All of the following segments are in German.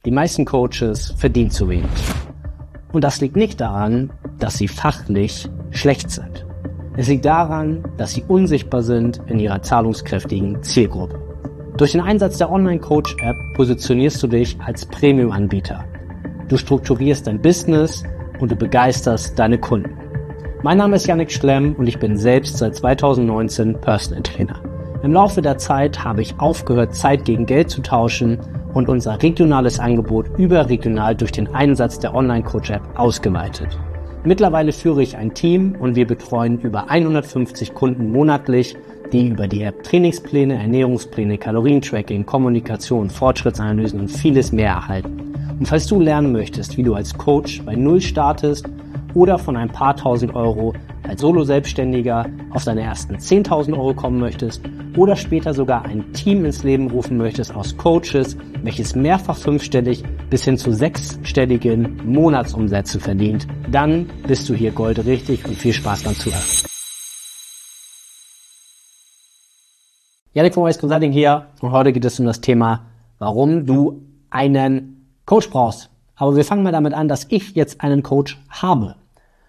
Die meisten Coaches verdienen zu wenig. Und das liegt nicht daran, dass sie fachlich schlecht sind. Es liegt daran, dass sie unsichtbar sind in ihrer zahlungskräftigen Zielgruppe. Durch den Einsatz der Online-Coach-App positionierst du dich als Premium-Anbieter. Du strukturierst dein Business und du begeisterst deine Kunden. Mein Name ist Yannick Schlemm und ich bin selbst seit 2019 Personal Trainer. Im Laufe der Zeit habe ich aufgehört, Zeit gegen Geld zu tauschen und unser regionales Angebot überregional durch den Einsatz der Online-Coach-App ausgeweitet. Mittlerweile führe ich ein Team und wir betreuen über 150 Kunden monatlich, die über die App Trainingspläne, Ernährungspläne, Kalorientracking, Kommunikation, Fortschrittsanalysen und vieles mehr erhalten. Und falls du lernen möchtest, wie du als Coach bei Null startest oder von ein paar tausend Euro als Solo-Selbstständiger auf deine ersten 10.000 Euro kommen möchtest oder später sogar ein Team ins Leben rufen möchtest aus Coaches, welches mehrfach fünfstellig bis hin zu sechsstelligen Monatsumsätze verdient, dann bist du hier goldrichtig und viel Spaß beim Zuhören. Yannick von Wise Consulting hier und heute geht es um das Thema, warum du einen Coach brauchst. Aber wir fangen mal damit an, dass ich jetzt einen Coach habe.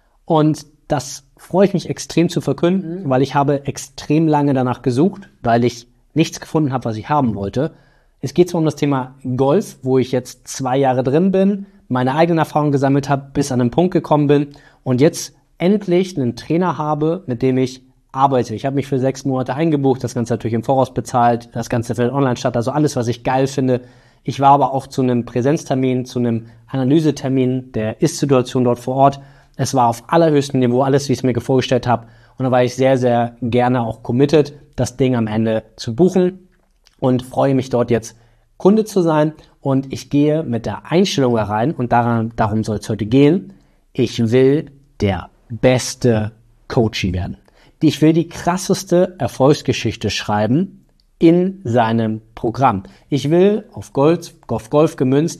Und das freue ich mich extrem zu verkünden, weil ich habe extrem lange danach gesucht, weil ich nichts gefunden habe, was ich haben wollte. Es geht zwar um das Thema Golf, wo ich jetzt 2 Jahre drin bin, meine eigenen Erfahrungen gesammelt habe, bis an den Punkt gekommen bin und jetzt endlich einen Trainer habe, mit dem ich arbeite. Ich habe mich für 6 Monate eingebucht, das Ganze natürlich im Voraus bezahlt, das Ganze findet online statt, also alles, was ich geil finde. Ich war aber auch zu einem Präsenztermin, zu einem Analysetermin der Ist-Situation dort vor Ort. Es war auf allerhöchstem Niveau, alles, wie ich es mir vorgestellt habe. Und da war ich sehr, sehr gerne auch committed, das Ding am Ende zu buchen und freue mich dort jetzt Kunde zu sein. Und ich gehe mit der Einstellung da rein und darum soll es heute gehen. Ich will der beste Coachie werden. Ich will die krasseste Erfolgsgeschichte schreiben in seinem Programm. Ich will auf Golf gemünzt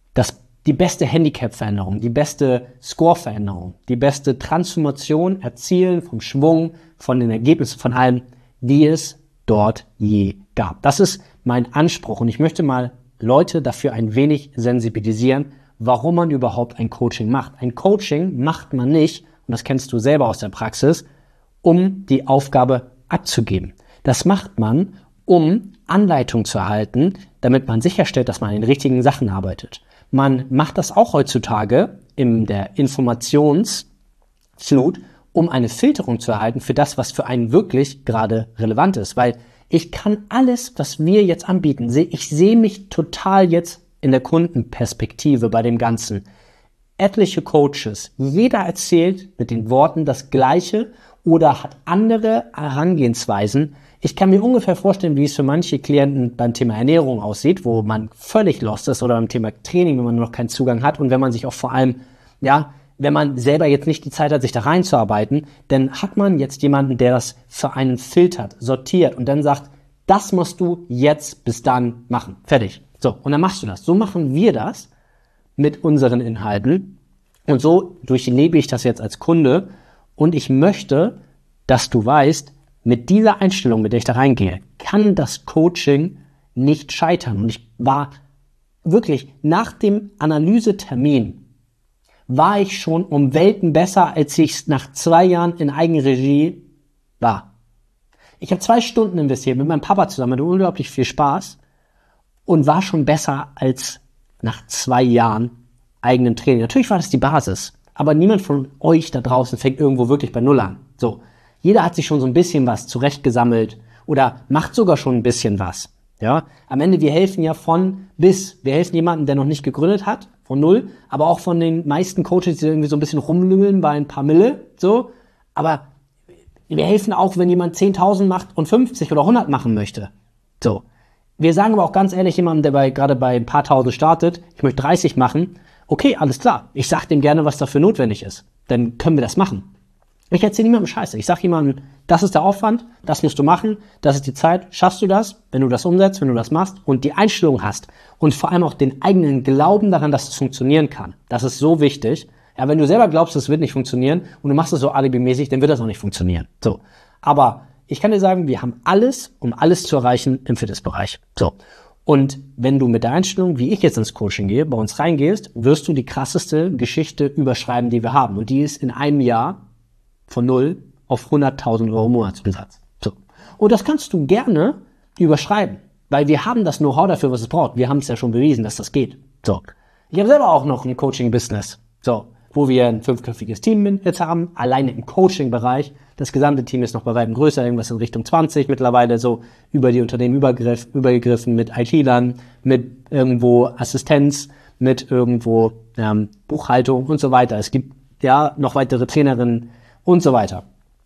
die beste Handicap-Veränderung, die beste Score-Veränderung, die beste Transformation erzielen vom Schwung, von den Ergebnissen, von allem, die es dort je gab. Das ist mein Anspruch und ich möchte mal Leute dafür ein wenig sensibilisieren, warum man überhaupt ein Coaching macht. Ein Coaching macht man nicht, und das kennst du selber aus der Praxis, um die Aufgabe abzugeben. Das macht man, um Anleitung zu erhalten, damit man sicherstellt, dass man an den richtigen Sachen arbeitet. Man macht das auch heutzutage in der Informationsflut, um eine Filterung zu erhalten für das, was für einen wirklich gerade relevant ist. Weil ich kann alles, was wir jetzt anbieten, ich sehe mich total jetzt in der Kundenperspektive bei dem Ganzen. Etliche Coaches, jeder erzählt mit den Worten das Gleiche oder hat andere Herangehensweisen. Ich kann mir ungefähr vorstellen, wie es für manche Klienten beim Thema Ernährung aussieht, wo man völlig lost ist, oder beim Thema Training, wenn man noch keinen Zugang hat und wenn man sich auch vor allem, wenn man selber jetzt nicht die Zeit hat, sich da reinzuarbeiten, dann hat man jetzt jemanden, der das für einen filtert, sortiert und dann sagt, das musst du jetzt bis dann machen. Fertig. So, und dann machst du das. So machen wir das mit unseren Inhalten und so durchlebe ich das jetzt als Kunde und ich möchte, dass du weißt, mit dieser Einstellung, mit der ich da reingehe, kann das Coaching nicht scheitern. Und ich war wirklich nach dem Analysetermin, war ich schon um Welten besser, als ich es nach 2 Jahren in Eigenregie war. Ich habe 2 Stunden investiert mit meinem Papa zusammen, hatte unglaublich viel Spaß und war schon besser als nach 2 Jahren eigenem Training. Natürlich war das die Basis, aber niemand von euch da draußen fängt irgendwo wirklich bei Null an. So. Jeder hat sich schon so ein bisschen was zurechtgesammelt oder macht sogar schon ein bisschen was. Ja, am Ende, wir helfen ja von bis. Wir helfen jemandem, der noch nicht gegründet hat, von null, aber auch von den meisten Coaches, die irgendwie so ein bisschen rumlümmeln bei ein paar Mille, so. Aber wir helfen auch, wenn jemand 10.000 macht und 50 oder 100 machen möchte. So. Wir sagen aber auch ganz ehrlich jemandem, der gerade bei ein paar Tausend startet, ich möchte 30 machen, okay, alles klar. Ich sag dem gerne, was dafür notwendig ist. Dann können wir das machen. Ich erzähle niemandem Scheiße. Ich sage jemandem, das ist der Aufwand, das musst du machen, das ist die Zeit. Schaffst du das, wenn du das umsetzt, wenn du das machst und die Einstellung hast und vor allem auch den eigenen Glauben daran, dass es funktionieren kann. Das ist so wichtig. Ja, wenn du selber glaubst, es wird nicht funktionieren und du machst es so alibimäßig, dann wird das auch nicht funktionieren. So. Aber ich kann dir sagen, wir haben alles, um alles zu erreichen im Fitnessbereich. So. Und wenn du mit der Einstellung, wie ich jetzt ins Coaching gehe, bei uns reingehst, wirst du die krasseste Geschichte überschreiben, die wir haben. Und die ist in einem Jahr von 0 auf 100.000 Euro Monatsbesatz. So. Und das kannst du gerne überschreiben, weil wir haben das Know-how dafür, was es braucht. Wir haben es ja schon bewiesen, dass das geht. So. Ich habe selber auch noch ein Coaching-Business, so, wo wir ein 5-köpfiges Team jetzt haben, alleine im Coaching-Bereich. Das gesamte Team ist noch bei weitem größer, irgendwas in Richtung 20 mittlerweile, so über die Unternehmen übergegriffen mit IT-Lern, mit irgendwo Assistenz, mit irgendwo Buchhaltung und so weiter. Es gibt ja noch weitere Trainerinnen und so weiter.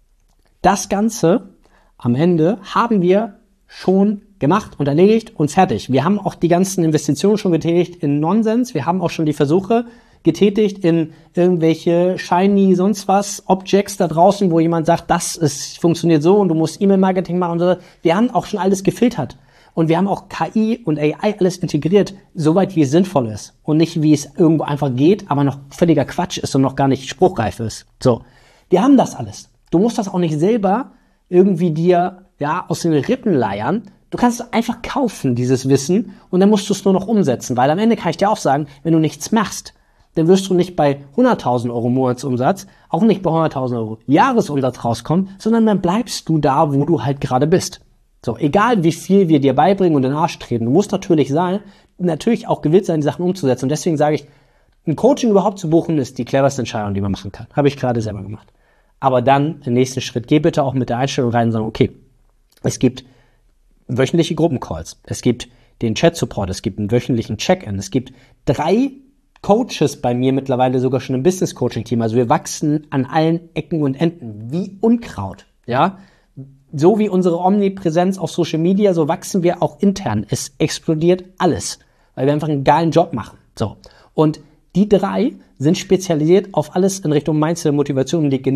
Das Ganze am Ende haben wir schon gemacht und erledigt und fertig. Wir haben auch die ganzen Investitionen schon getätigt in Nonsens. Wir haben auch schon die Versuche getätigt in irgendwelche shiny sonst was Objects da draußen, wo jemand sagt, funktioniert so und du musst E-Mail-Marketing machen und so. Wir haben auch schon alles gefiltert. Und wir haben auch KI und AI alles integriert, soweit wie es sinnvoll ist. Und nicht, wie es irgendwo einfach geht, aber noch völliger Quatsch ist und noch gar nicht spruchreif ist. So. Wir haben das alles. Du musst das auch nicht selber irgendwie dir, aus den Rippen leiern. Du kannst es einfach kaufen, dieses Wissen, und dann musst du es nur noch umsetzen. Weil am Ende kann ich dir auch sagen, wenn du nichts machst, dann wirst du nicht bei 100.000 Euro Monatsumsatz, auch nicht bei 100.000 Euro Jahresumsatz rauskommen, sondern dann bleibst du da, wo du halt gerade bist. So, egal wie viel wir dir beibringen und in den Arsch treten, du musst natürlich auch gewillt sein, die Sachen umzusetzen. Und deswegen sage ich, ein Coaching überhaupt zu buchen, ist die cleverste Entscheidung, die man machen kann. Habe ich gerade selber gemacht. Aber dann, den nächsten Schritt, geh bitte auch mit der Einstellung rein und sagen, okay, es gibt wöchentliche Gruppencalls, es gibt den Chat-Support, es gibt einen wöchentlichen Check-in, es gibt 3 Coaches bei mir mittlerweile sogar schon im Business-Coaching-Team. Also wir wachsen an allen Ecken und Enden wie Unkraut, ja. So wie unsere Omnipräsenz auf Social Media, so wachsen wir auch intern. Es explodiert alles, weil wir einfach einen geilen Job machen. So. Und die 3 sind spezialisiert auf alles in Richtung Mindset und Motivation, die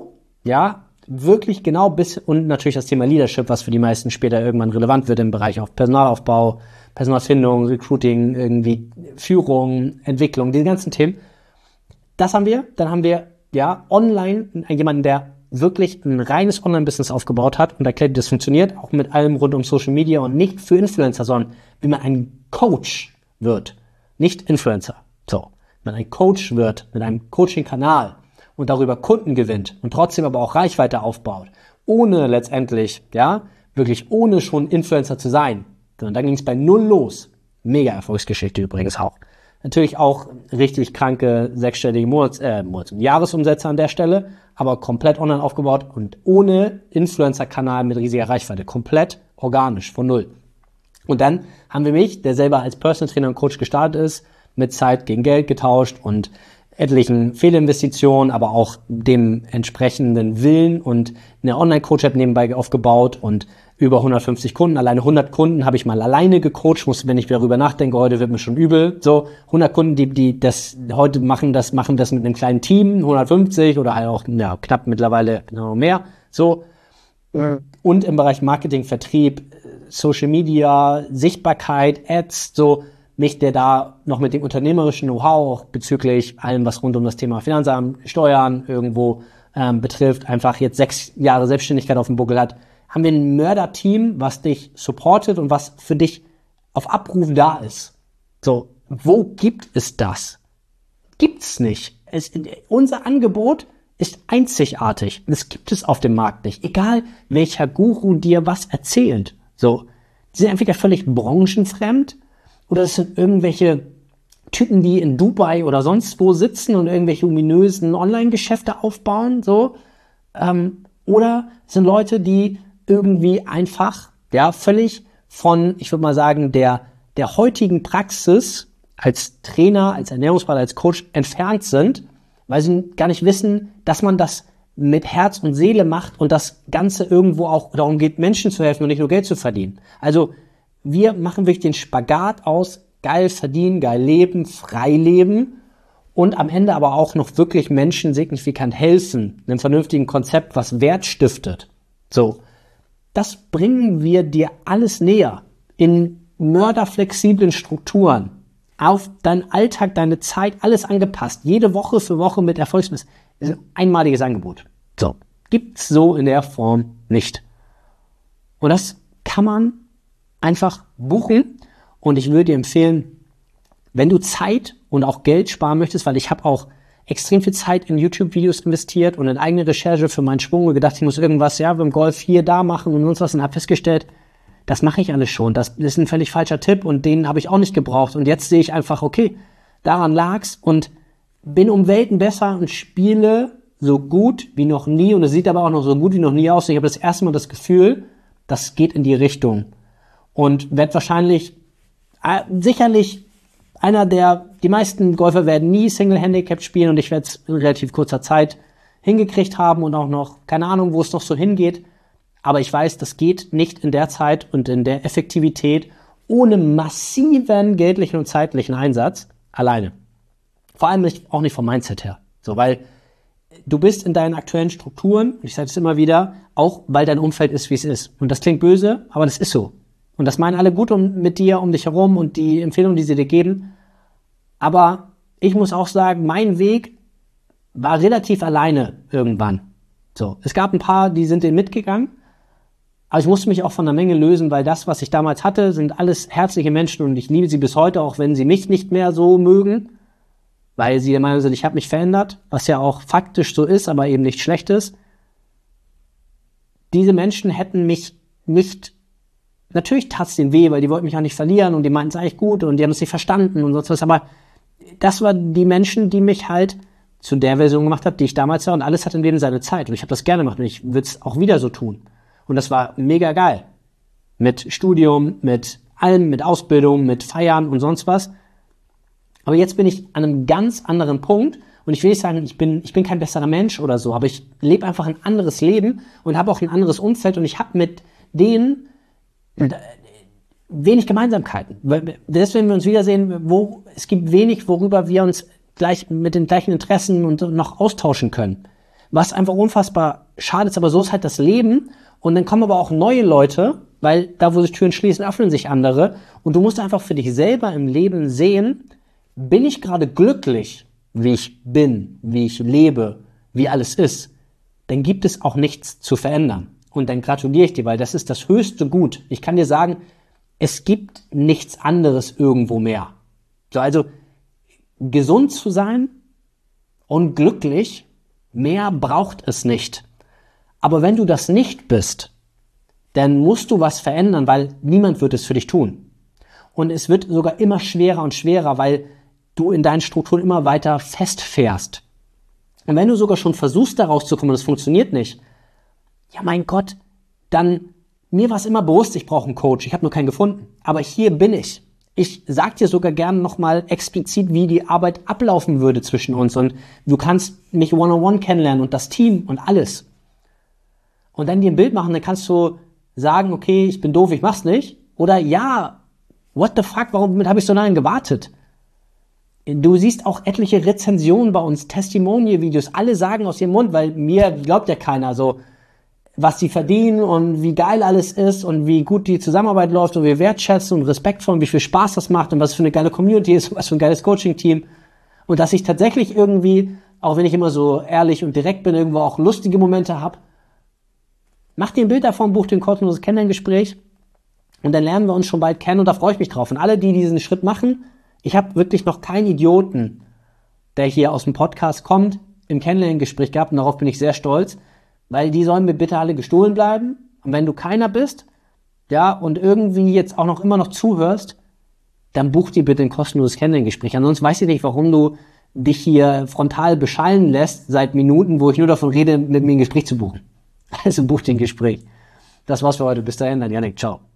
wirklich genau und natürlich das Thema Leadership, was für die meisten später irgendwann relevant wird im Bereich auf Personalaufbau, Personalfindung, Recruiting, irgendwie Führung, Entwicklung, diese ganzen Themen. Das haben wir. Dann haben wir online jemanden, der wirklich ein reines Online-Business aufgebaut hat und erklärt, wie das funktioniert, auch mit allem rund um Social Media und nicht für Influencer, sondern wie man ein Coach wird, nicht Influencer. So, wenn man ein Coach wird mit einem Coaching-Kanal und darüber Kunden gewinnt und trotzdem aber auch Reichweite aufbaut, ohne letztendlich, wirklich ohne schon Influencer zu sein. Und dann ging es bei 0 los. Mega Erfolgsgeschichte übrigens auch. Natürlich auch richtig kranke 6-stellige Jahresumsätze an der Stelle, aber komplett online aufgebaut und ohne Influencer-Kanal mit riesiger Reichweite. Komplett organisch, von 0. Und dann haben wir mich, der selber als Personal Trainer und Coach gestartet ist, mit Zeit gegen Geld getauscht und etlichen Fehlinvestitionen, aber auch dem entsprechenden Willen und eine Online-Coach-App nebenbei aufgebaut und über 150 Kunden, alleine 100 Kunden habe ich mal alleine gecoacht, wenn ich darüber nachdenke, heute wird mir schon übel. So 100 Kunden, die das heute machen das mit einem kleinen Team, 150 oder halt auch knapp mittlerweile noch mehr. So. Und im Bereich Marketing, Vertrieb, Social Media, Sichtbarkeit, Ads, so mich, der da noch mit dem unternehmerischen Know-how auch bezüglich allem, was rund um das Thema Finanzamt, Steuern irgendwo betrifft, einfach jetzt 6 Jahre Selbstständigkeit auf dem Buckel hat, haben wir ein Mörder-Team, was dich supportet und was für dich auf Abruf da ist. So, wo gibt es das? Gibt's nicht. Unser Angebot ist einzigartig. Das gibt es auf dem Markt nicht. Egal, welcher Guru dir was erzählt. So, die sind entweder völlig branchenfremd oder es sind irgendwelche Typen, die in Dubai oder sonst wo sitzen und irgendwelche ominösen Online-Geschäfte aufbauen, so. Oder es sind Leute, die irgendwie einfach, völlig von, ich würde mal sagen, der heutigen Praxis als Trainer, als Ernährungsberater, als Coach entfernt sind, weil sie gar nicht wissen, dass man das mit Herz und Seele macht und das Ganze irgendwo auch darum geht, Menschen zu helfen und nicht nur Geld zu verdienen. Also wir machen wirklich den Spagat aus, geil verdienen, geil leben, frei leben und am Ende aber auch noch wirklich Menschen signifikant helfen, einem vernünftigen Konzept, was Wert stiftet. So, das bringen wir dir alles näher in mörderflexiblen Strukturen, auf deinen Alltag, deine Zeit, alles angepasst, jede Woche für Woche mit Erfolgsmess. Das ist ein einmaliges Angebot. So, gibt's so in der Form nicht. Und das kann man einfach buchen Und ich würde dir empfehlen, wenn du Zeit und auch Geld sparen möchtest, weil ich habe auch extrem viel Zeit in YouTube-Videos investiert und in eigene Recherche für meinen Schwung und gedacht, ich muss irgendwas, beim Golf hier, da machen und sonst was, und habe festgestellt, das mache ich alles schon. Das ist ein völlig falscher Tipp und den habe ich auch nicht gebraucht. Und jetzt sehe ich einfach, okay, daran lag's und bin um Welten besser und spiele so gut wie noch nie. Und es sieht aber auch noch so gut wie noch nie aus. Und ich habe das erste Mal das Gefühl, das geht in die Richtung. Und werde wahrscheinlich, sicherlich die meisten Golfer werden nie Single Handicap spielen und ich werde es in relativ kurzer Zeit hingekriegt haben und auch noch, keine Ahnung, wo es noch so hingeht. Aber ich weiß, das geht nicht in der Zeit und in der Effektivität ohne massiven geldlichen und zeitlichen Einsatz alleine. Vor allem auch nicht vom Mindset her. So, weil du bist in deinen aktuellen Strukturen, und ich sage es immer wieder, auch weil dein Umfeld ist, wie es ist. Und das klingt böse, aber das ist so. Und das meinen alle gut mit dir, um dich herum und die Empfehlungen, die sie dir geben. Aber ich muss auch sagen, mein Weg war relativ alleine irgendwann. So, es gab ein paar, die sind den mitgegangen. Aber ich musste mich auch von einer Menge lösen, weil das, was ich damals hatte, sind alles herzliche Menschen und ich liebe sie bis heute, auch wenn sie mich nicht mehr so mögen, weil sie der Meinung sind, ich habe mich verändert, was ja auch faktisch so ist, aber eben nicht schlecht ist. Diese Menschen hätten mich nicht, natürlich tat's denen weh, weil die wollten mich auch nicht verlieren und die meinten es eigentlich gut und die haben es nicht verstanden und sonst was, aber das waren die Menschen, die mich halt zu der Version gemacht haben, die ich damals war, und alles hat im Leben seine Zeit und ich habe das gerne gemacht und ich würde es auch wieder so tun. Und das war mega geil. Mit Studium, mit allem, mit Ausbildung, mit Feiern und sonst was. Aber jetzt bin ich an einem ganz anderen Punkt und ich will nicht sagen, ich bin kein besserer Mensch oder so, aber ich lebe einfach ein anderes Leben und habe auch ein anderes Umfeld und ich habe mit denen wenig Gemeinsamkeiten. Selbst wenn wir uns wiedersehen, es gibt wenig, worüber wir uns gleich mit den gleichen Interessen und noch austauschen können. Was einfach unfassbar schade ist, aber so ist halt das Leben. Und dann kommen aber auch neue Leute, weil da, wo sich Türen schließen, öffnen sich andere. Und du musst einfach für dich selber im Leben sehen, bin ich gerade glücklich, wie ich bin, wie ich lebe, wie alles ist, dann gibt es auch nichts zu verändern. Und dann gratuliere ich dir, weil das ist das höchste Gut. Ich kann dir sagen, es gibt nichts anderes irgendwo mehr. So, also gesund zu sein und glücklich, mehr braucht es nicht. Aber wenn du das nicht bist, dann musst du was verändern, weil niemand wird es für dich tun. Und es wird sogar immer schwerer und schwerer, weil du in deinen Strukturen immer weiter festfährst. Und wenn du sogar schon versuchst, da rauszukommen und es funktioniert nicht, ja mein Gott, dann, mir war es immer bewusst, ich brauche einen Coach, ich habe nur keinen gefunden. Aber hier bin ich. Ich sag dir sogar gerne nochmal explizit, wie die Arbeit ablaufen würde zwischen uns und du kannst mich one-on-one kennenlernen und das Team und alles. Und dann dir ein Bild machen, dann kannst du sagen, okay, ich bin doof, ich mach's nicht. Oder ja, what the fuck, warum habe ich so lange gewartet? Du siehst auch etliche Rezensionen bei uns, Testimonial-Videos, alle sagen aus ihrem Mund, weil mir glaubt ja keiner so, was sie verdienen und wie geil alles ist und wie gut die Zusammenarbeit läuft und wir wertschätzen und respektvoll und wie viel Spaß das macht und was für eine geile Community ist und was für ein geiles Coaching-Team. Und dass ich tatsächlich irgendwie, auch wenn ich immer so ehrlich und direkt bin, irgendwo auch lustige Momente habe. Mach dir ein Bild davon, buch dir ein kostenloses Kennenlerngespräch und dann lernen wir uns schon bald kennen und da freue ich mich drauf. Und alle, die diesen Schritt machen, ich habe wirklich noch keinen Idioten, der hier aus dem Podcast kommt, im Kennenlerngespräch gehabt und darauf bin ich sehr stolz, weil die sollen mir bitte alle gestohlen bleiben. Und wenn du keiner bist, ja, und irgendwie jetzt auch noch immer noch zuhörst, dann buch dir bitte ein kostenloses Kennenlerngespräch. Ansonsten weiß ich nicht, warum du dich hier frontal beschallen lässt seit Minuten, wo ich nur davon rede, mit mir ein Gespräch zu buchen. Also buch dir ein Gespräch. Das war's für heute. Bis dahin, dein Yannick. Ciao.